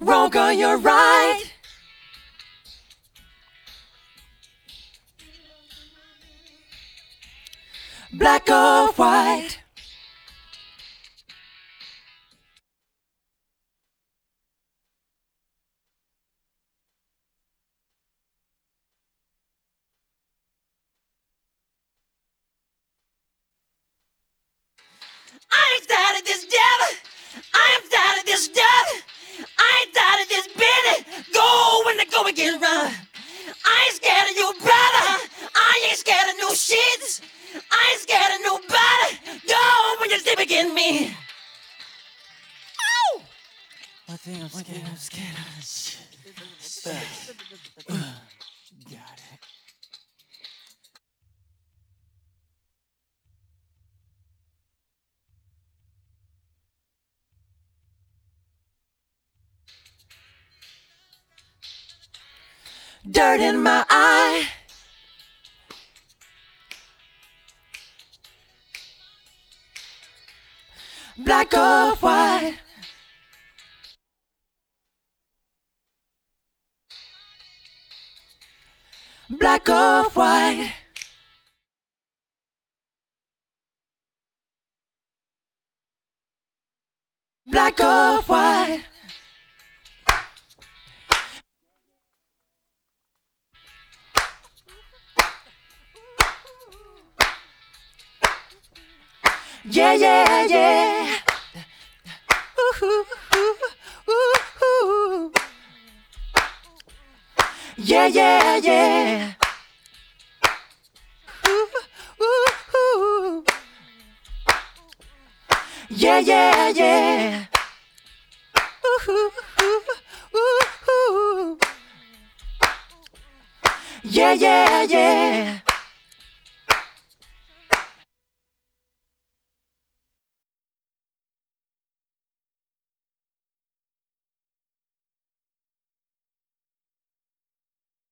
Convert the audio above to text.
Wrong girl, you're right. Black or white. I ain't tired of this devil. I am tired of this stuff. I ain't tired of this business. Go when the going gets rough. I ain't scared of your brother. I ain't scared of no shits. I ain't scared of nobody. Go when you sleep against me. Ow! I think I'm scared of this shit. Got it. Dirt in my eye. Black or white. Black or white. Black or white. Yeah, yeah, yeah. Ooh, ooh, ooh, ooh. Yeah, yeah, yeah. Ooh, ooh, ooh. Yeah, yeah, yeah. Ooh, ooh, ooh, ooh. Yeah, yeah, yeah.